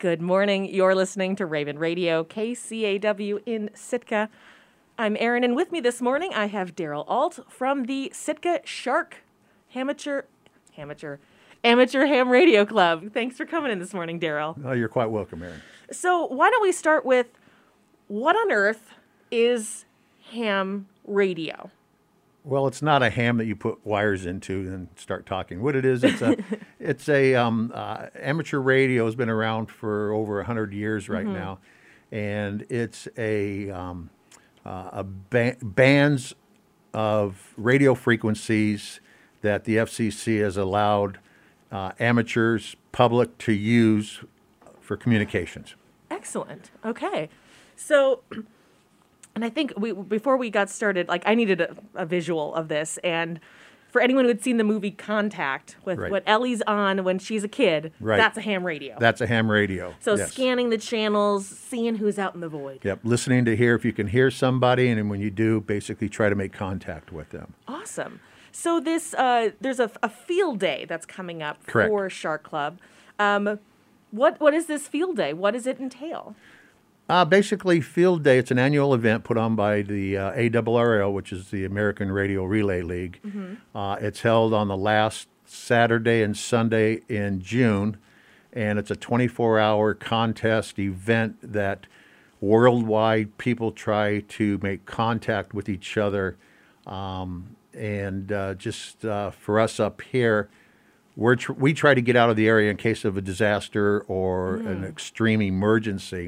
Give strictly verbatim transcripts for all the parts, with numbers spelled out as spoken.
Good morning. You're listening to Raven Radio, K C A W in Sitka. I'm Erin, and with me this morning I have Daryl Alt from the Sitka Shark Amateur, Amateur, Amateur Ham Radio Club. Thanks for coming in this morning, Daryl. Oh, you're quite welcome, Erin. So why don't we start with, what on earth is ham radio? Well, it's not a ham that you put wires into and start talking. What it is, it's a, it's a um, uh, amateur radio has been around for over a hundred years right mm-hmm. now, and it's a um, uh, a ba- bands of radio frequencies that the F C C has allowed uh, amateurs, public to use for communications. Excellent. Okay, so. And I think we before we got started, like I needed a, a visual of this. And for anyone who had seen the movie Contact, with right. what Ellie's on when she's a kid, right. that's a ham radio. That's a ham radio. So yes. scanning the channels, seeing who's out in the void. Yep, listening to hear if you can hear somebody, and then when you do, basically try to make contact with them. Awesome. So this uh, there's a, a field day that's coming up Correct. for Shark Club. Um, what what is this field day? What does it entail? Uh, basically, Field Day, it's an annual event put on by the uh, A R R L, which is the American Radio Relay League. Mm-hmm. Uh, it's held on the last Saturday and Sunday in June, and it's a twenty-four hour contest event that worldwide people try to make contact with each other. Um, and uh, just uh, for us up here, we're tr- we try to get out of the area in case of a disaster or mm. an extreme emergency.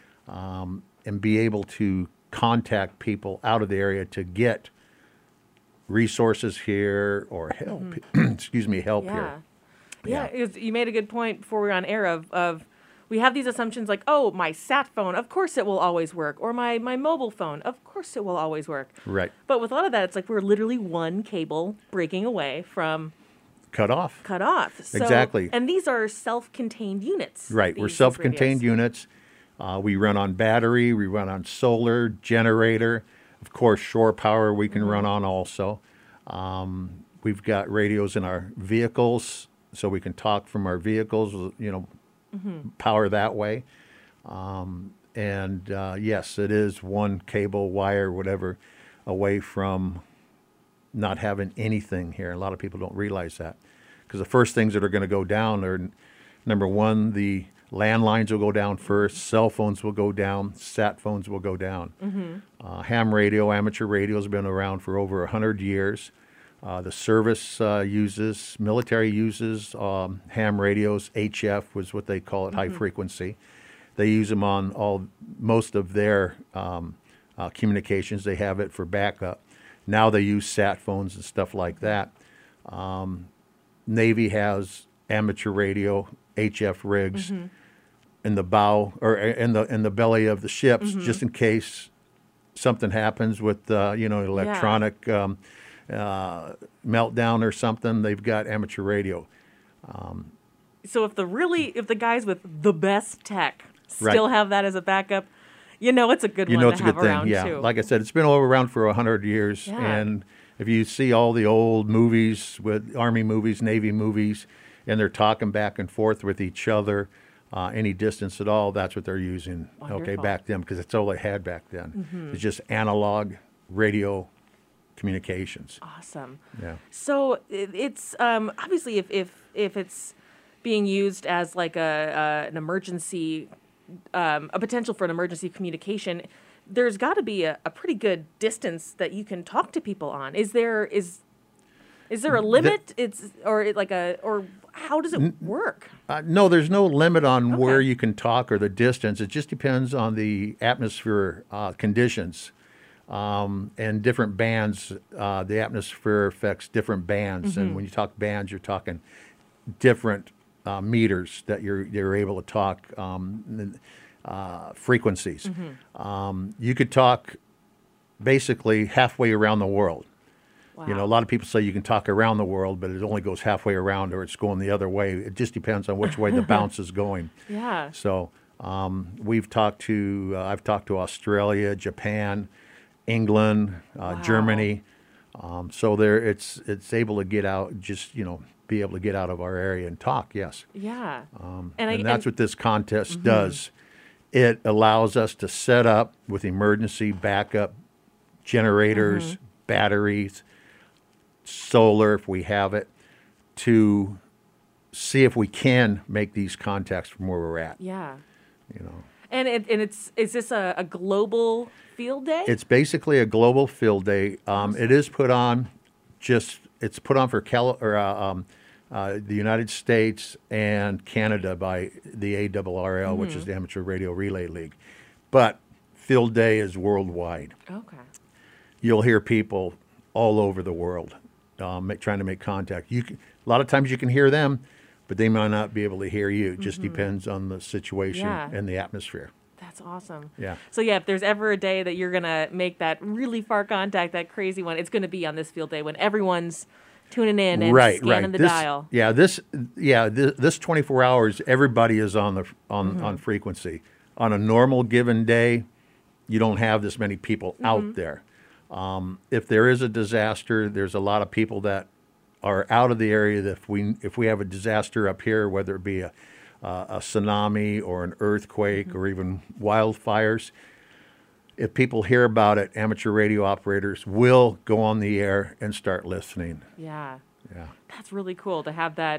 Um, and be able to contact people out of the area to get resources here or help, mm-hmm. excuse me, help yeah. here. Yeah, yeah. You made a good point before we were on air of, of we have these assumptions like, oh, my sat phone, of course it will always work, or my, my mobile phone, of course it will always work. Right. But with a lot of that, it's like we're literally one cable breaking away from cut off. Cut off. So, exactly. And these are self-contained units. Right. These, we're self-contained units. Uh, we run on battery, we run on solar, generator, of course, shore power we can mm-hmm. run on also. Um, we've got radios in our vehicles, so we can talk from our vehicles, you know, mm-hmm. power that way. Um, and uh, yes, it is one cable, wire, whatever, away from not having anything here. A lot of people don't realize that, because the first things that are going to go down are, number one, the landlines will go down first, cell phones will go down, sat phones will go down. Mm-hmm. Uh, ham radio, amateur radio has been around for over one hundred years. Uh, the service uh, uses, military uses um, ham radios. H F was what they call it, mm-hmm. high frequency. They use them on all most of their um, uh, communications. They have it for backup. Now they use sat phones and stuff like that. Um, Navy has amateur radio, H F rigs. Mm-hmm. in the bow or in the in the belly of the ships, mm-hmm. just in case something happens with uh, you know electronic yeah. um, uh, meltdown or something. They've got amateur radio. Um, so if the really if the guys with the best tech still right. have that as a backup, you know it's a good you one know to it's a have good thing. around Yeah, too. like I said, it's been all around for a hundred years, yeah. and if you see all the old movies with Army movies, Navy movies, and they're talking back and forth with each other. Uh, any distance at all, that's what they're using. Wonderful. Okay, back then, because it's all they had back then. Mm-hmm. It's just analog radio communications. Awesome. Yeah. So it, it's um, obviously if, if if it's being used as like a, a an emergency, um, a potential for an emergency communication, there's got to be a, a pretty good distance that you can talk to people on. Is there is is there a limit? The, it's or like a or how does it work? Uh, no, there's no limit on okay. where you can talk or the distance. It just depends on the atmosphere uh, conditions um, and different bands. Uh, the atmosphere affects different bands, mm-hmm. and when you talk bands, you're talking different uh, meters that you're you're able to talk um, uh, frequencies. Mm-hmm. Um, you could talk basically halfway around the world. Wow. You know, a lot of people say you can talk around the world, but it only goes halfway around or it's going the other way. It just depends on which way the bounce is going. Yeah. So um, we've talked to, uh, I've talked to Australia, Japan, England, uh, wow. Germany. Um, so there, it's it's able to get out just, you know, be able to get out of our area and talk. Yes. Yeah. Um, And and, I- that's and- what this contest does. It allows us to set up with emergency backup generators, batteries, solar if we have it, to see if we can make these contacts from where we're at. Yeah. You know, And it, and it's is this a, a global field day? it's basically a global field day. Um, it is put on just it's put on for Cal or uh, um, uh, the United States and Canada by the A R R L, which is the Amateur Radio Relay League, but field day is worldwide. Okay. You'll hear people all over the world um, ma- trying to make contact. You can, a lot of times you can hear them, but they might not be able to hear you. It just depends on the situation Yeah. and the atmosphere. That's awesome. Yeah. So yeah, if there's ever a day that you're gonna make that really far contact, that crazy one, it's gonna be on this field day when everyone's tuning in and right, scanning right. the This- dial. Yeah, this yeah this, this twenty-four hours, everybody is on the on on frequency. On a normal given day, you don't have this many people out there. Um, if there is a disaster, there's a lot of people that are out of the area. That if we if we have a disaster up here, whether it be a uh, a tsunami or an earthquake or even wildfires, if people hear about it, amateur radio operators will go on the air and start listening. Yeah. Yeah. That's really cool to have that.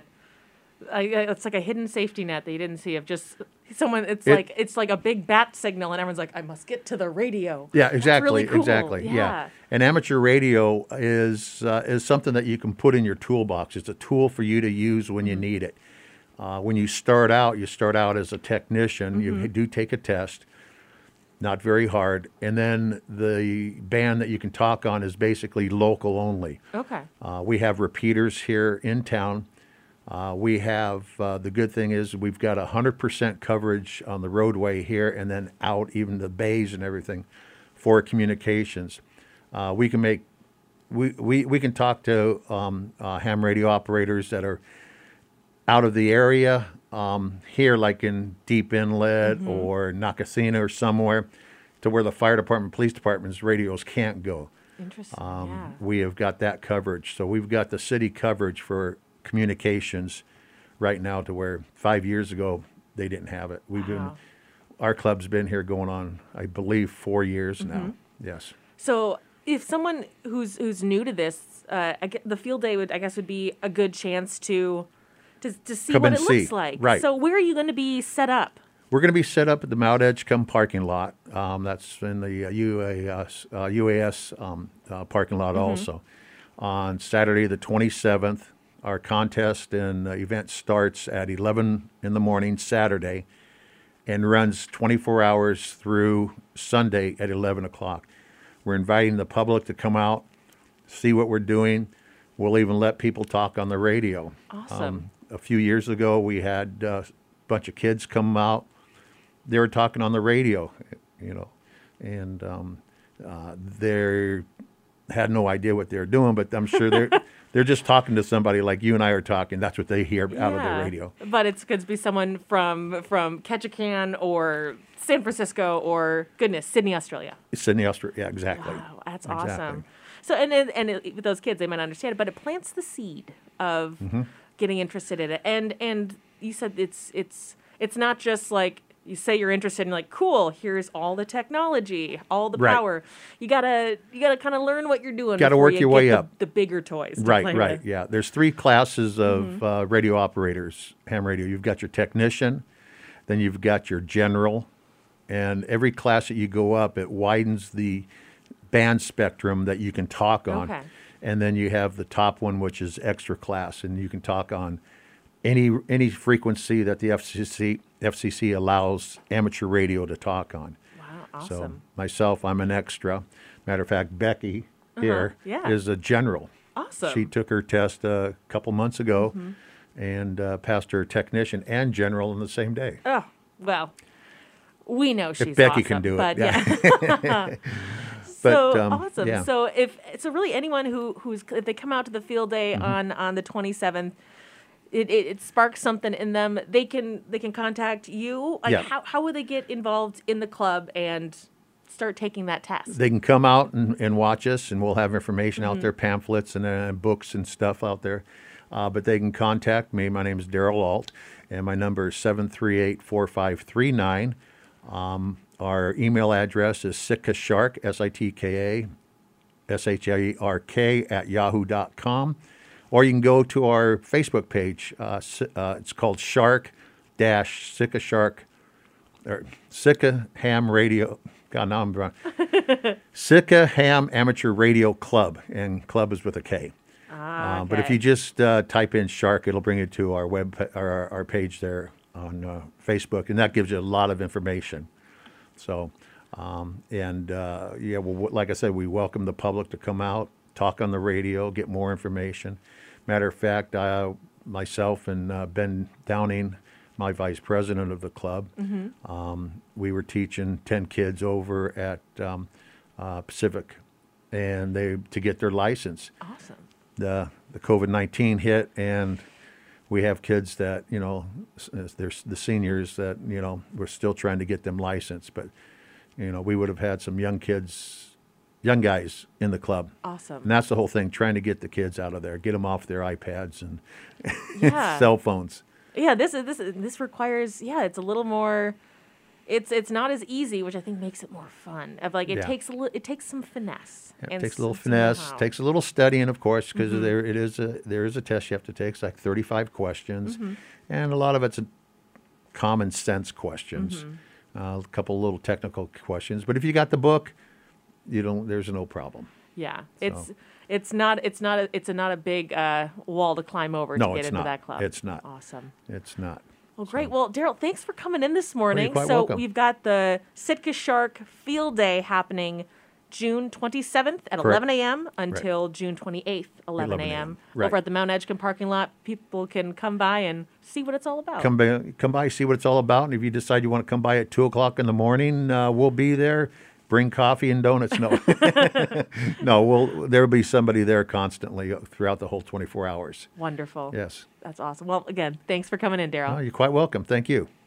I, I- it's like a hidden safety net that you didn't see of just someone. It's It- like it's like a big bat signal, and everyone's like, "I must get to the radio." Yeah, That's exactly, really cool. exactly. Yeah. Yeah. And amateur radio is uh, is something that you can put in your toolbox. It's a tool for you to use when you need it. Uh, when you start out, you start out as a technician. You do take a test, not very hard, and then the band that you can talk on is basically local only. Okay. Uh, we have repeaters here in town. Uh, we have, uh, the good thing is we've got one hundred percent coverage on the roadway here and then out, even the bays and everything, for communications. Uh, we can make, we, we, we can talk to um, uh, ham radio operators that are out of the area um, here, like in Deep Inlet or Nakasina or somewhere, to where the fire department, police department's radios can't go. Interesting. Um, yeah. We have got that coverage. So we've got the city coverage for communications right now to where five years ago they didn't have it. We've been, Wow. our club's been here going on, I believe, four years Mm-hmm. now. Yes. So if someone who's who's new to this, uh, I get, the field day would I guess would be a good chance to to, to see Come what and it see. looks like. Right. So where are you going to be set up? We're going to be set up at the Mount Edgecombe parking lot. Um, that's in the uh, U A S, uh, U A S um, uh, parking lot also. On Saturday, the twenty-seventh, our contest and uh, event starts at eleven in the morning Saturday and runs twenty-four hours through Sunday at eleven o'clock. We're inviting the public to come out, see what we're doing. We'll even let people talk on the radio. Awesome. A few years ago, we had uh, a bunch of kids come out. They were talking on the radio, you know, and um, uh, they had no idea what they were doing, but I'm sure they're they're just talking to somebody like you and I are talking. That's what they hear out of the Yeah. radio. But it's going to be someone from from Ketchikan or San Francisco or goodness, Sydney, Australia. Sydney, Australia. Yeah, exactly. Wow, that's Exactly. awesome. So and and, and it, with those kids, they might not understand it, but it plants the seed of Mm-hmm. getting interested in it. And and you said it's it's it's not just like you say you're interested in like cool. Here's all the technology, all the Right. power. You gotta you gotta kind of learn what you're doing. Gotta before work you your get way the, up. The bigger toys. to Right, play right, with. yeah. There's three classes of Mm-hmm. uh, radio operators, ham radio. You've got your technician, then you've got your general, and every class that you go up, it widens the band spectrum that you can talk on. Okay. And then you have the top one, which is extra class, and you can talk on any any frequency that the F C C F C C allows amateur radio to talk on. Wow, So awesome. myself, I'm an extra. Matter of fact, Becky here is yeah. a general. Awesome. She took her test a couple months ago and uh, passed her technician and general in the same day. Oh, well, we know she's Becky awesome, can do it, but yeah. yeah. But, so um, awesome. yeah. So if so, really anyone who who's if they come out to the field day Mm-hmm. on on the twenty-seventh, it, it it sparks something in them. They can they can contact you. Like Yeah. how how would they get involved in the club and start taking that test? They can come out and, and watch us, and we'll have information Mm-hmm. out there, pamphlets and uh, books and stuff out there. uh, but they can contact me. My name is Daryl Alt, and my number is seven three eight, four five three nine. Um, our email address is sitka shark, S I T K A, S H A R K, at yahoo dot com. Or you can go to our Facebook page. Uh, si- uh, it's called Shark dash Sitka Shark, or Sitka Ham Radio. God, now I'm wrong. Sitka Ham Amateur Radio Club, and club is with a K. Ah, Uh, but if okay. you just uh, type in Shark, it'll bring you to our web pa- our, our page there on uh, Facebook, and that gives you a lot of information. So, um, and uh, yeah, well, w- like I said, we welcome the public to come out, talk on the radio, get more information. Matter of fact, uh, myself and uh, Ben Downing, my vice president of the club, um, we were teaching ten kids over at um, uh, Pacific, and they to get their license. Awesome. The the COVID nineteen hit, and we have kids that, you know, s- there's the seniors that, you know, we're still trying to get them licensed, but, you know, we would have had some young kids, young guys in the club. Awesome. And that's the whole thing, trying to get the kids out of there, get them off their iPads and Yeah. cell phones. Yeah, this is this is- this requires yeah, it's a little more. It's it's not as easy, which I think makes it more fun. Of like it Yeah. takes a li- it takes some finesse. It and takes a little some- some finesse, know-how. takes a little studying, of course, because Mm-hmm. there it is a there is a test you have to take. It's like thirty-five questions, Mm-hmm. and a lot of it's a common sense questions, Mm-hmm. uh, a couple little technical questions. But if you got the book, you don't. There's no problem. Yeah, it's So- it's not it's not a, it's a, not a big uh, wall to climb over No, to get it's into not. that club. It's not. Awesome. It's not. Well, great. Well, Daryl, thanks for coming in this morning. quite so welcome. we've got the Sitka Shark Field Day happening June twenty-seventh at Correct. eleven a.m. until June twenty-eighth, eleven a.m. Right. over at the Mount Edgecombe parking lot. People can come by and see what it's all about. Come by, come by, see what it's all about, and if you decide you want to come by at two o'clock in the morning, uh, we'll be there. Bring coffee and donuts. No, no. We'll there'll be somebody there constantly throughout the whole twenty-four hours. Wonderful. Yes. That's awesome. Well, again, thanks for coming in, Daryl. Oh, you're quite welcome. Thank you.